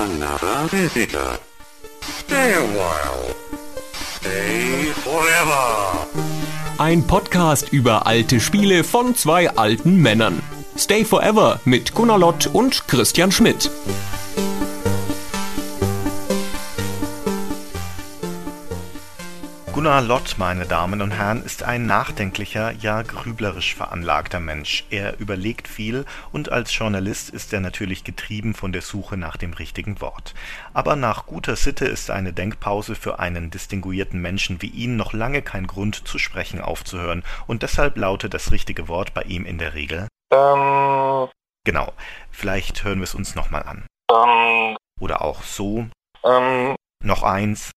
another visitor. Stay a while. Stay forever. Ein Podcast über alte Spiele von zwei alten Männern. Stay Forever mit Gunnar Lott und Christian Schmidt. Gunnar Lott, meine Damen und Herren, ist ein nachdenklicher, ja grüblerisch veranlagter Mensch. Er überlegt viel und als Journalist ist er natürlich getrieben von der Suche nach dem richtigen Wort. Aber nach guter Sitte ist eine Denkpause für einen distinguierten Menschen wie ihn noch lange kein Grund, zu sprechen aufzuhören. Und deshalb lautet das richtige Wort bei ihm in der Regel Genau, vielleicht hören wir es uns nochmal an. Oder auch so. Noch eins.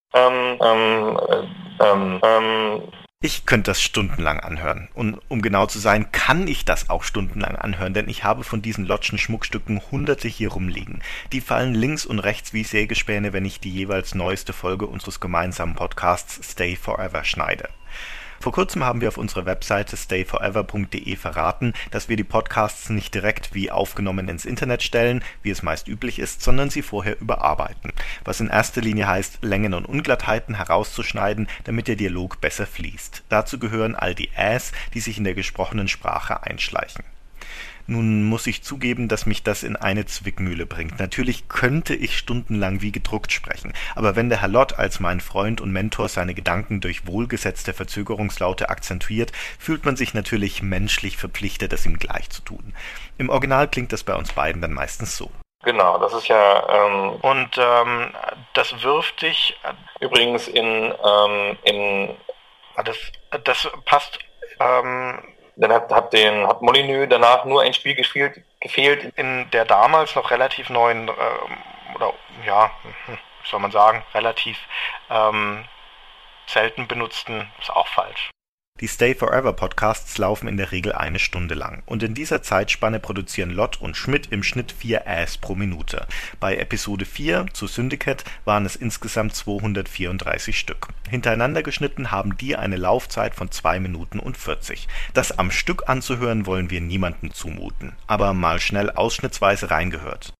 Ich könnte das stundenlang anhören. Und um genau zu sein, kann ich das auch stundenlang anhören, denn ich habe von diesen Lottschen Schmuckstücken hunderte hier rumliegen. Die fallen links und rechts wie Sägespäne, wenn ich die jeweils neueste Folge unseres gemeinsamen Podcasts Stay Forever schneide. Vor kurzem haben wir auf unserer Webseite stayforever.de verraten, dass wir die Podcasts nicht direkt wie aufgenommen ins Internet stellen, wie es meist üblich ist, sondern sie vorher überarbeiten. Was in erster Linie heißt, Längen und Unglattheiten herauszuschneiden, damit der Dialog besser fließt. Dazu gehören all die Äs, die sich in der gesprochenen Sprache einschleichen. Nun muss ich zugeben, dass mich das in eine Zwickmühle bringt. Natürlich könnte ich stundenlang wie gedruckt sprechen, aber wenn der Herr Lott als mein Freund und Mentor seine Gedanken durch wohlgesetzte Verzögerungslaute akzentuiert, fühlt man sich natürlich menschlich verpflichtet, es ihm gleich zu tun. Im Original klingt das bei uns beiden dann meistens so. Genau, das ist ja, das wirft dich übrigens das passt, dann hat Molyneux danach nur ein Spiel gefehlt in der damals noch relativ neuen, relativ selten benutzten, ist auch falsch. Die Stay Forever Podcasts laufen in der Regel eine Stunde lang und in dieser Zeitspanne produzieren Lott und Schmidt im Schnitt 4 Äs pro Minute. Bei Episode 4 zu Syndicate waren es insgesamt 234 Stück. Hintereinander geschnitten haben die eine Laufzeit von 2 Minuten und 40. Das am Stück anzuhören wollen wir niemandem zumuten, aber mal schnell ausschnittsweise reingehört.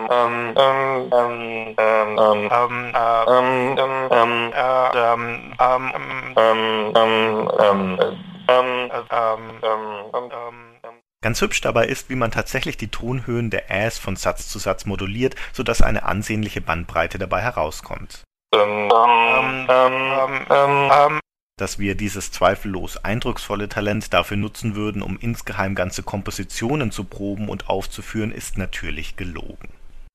Ganz hübsch dabei ist, wie man tatsächlich die Tonhöhen der Äs von Satz zu Satz moduliert, sodass eine ansehnliche Bandbreite dabei herauskommt. Dass wir dieses zweifellos eindrucksvolle Talent dafür nutzen würden, um insgeheim ganze Kompositionen zu proben und aufzuführen, ist natürlich gelogen.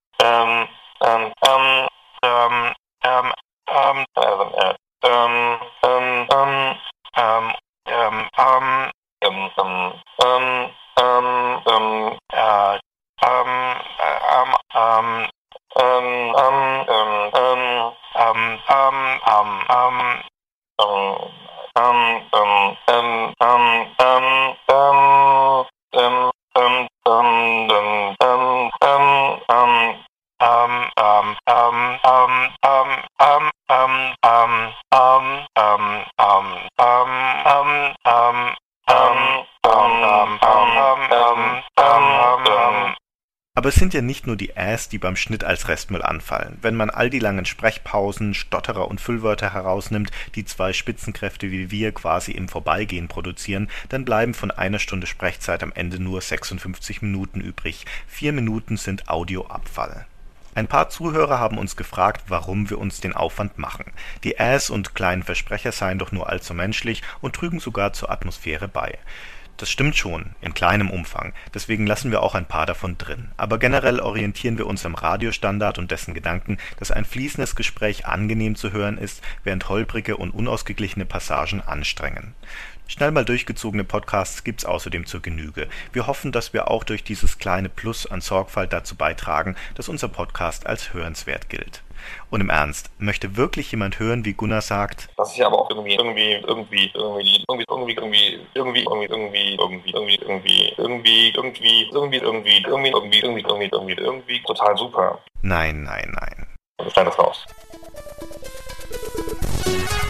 Aber es sind ja nicht nur die Äs, die beim Schnitt als Restmüll anfallen. Wenn man all die langen Sprechpausen, Stotterer und Füllwörter herausnimmt, die zwei Spitzenkräfte wie wir quasi im Vorbeigehen produzieren, dann bleiben von einer Stunde Sprechzeit am Ende nur 56 Minuten übrig. 4 Minuten sind Audioabfall. Ein paar Zuhörer haben uns gefragt, warum wir uns den Aufwand machen. Die Äs und kleinen Versprecher seien doch nur allzu menschlich und trügen sogar zur Atmosphäre bei. Das stimmt schon, in kleinem Umfang, deswegen lassen wir auch ein paar davon drin. Aber generell orientieren wir uns am Radiostandard und dessen Gedanken, dass ein fließendes Gespräch angenehm zu hören ist, während holprige und unausgeglichene Passagen anstrengen. Schnell mal durchgezogene Podcasts gibt's außerdem zur Genüge. Wir hoffen, dass wir auch durch dieses kleine Plus an Sorgfalt dazu beitragen, dass unser Podcast als hörenswert gilt. Und im Ernst, möchte wirklich jemand hören, wie Gunnar sagt? Das ist ja aber auch irgendwie total super. Nein. Ich schneide das raus.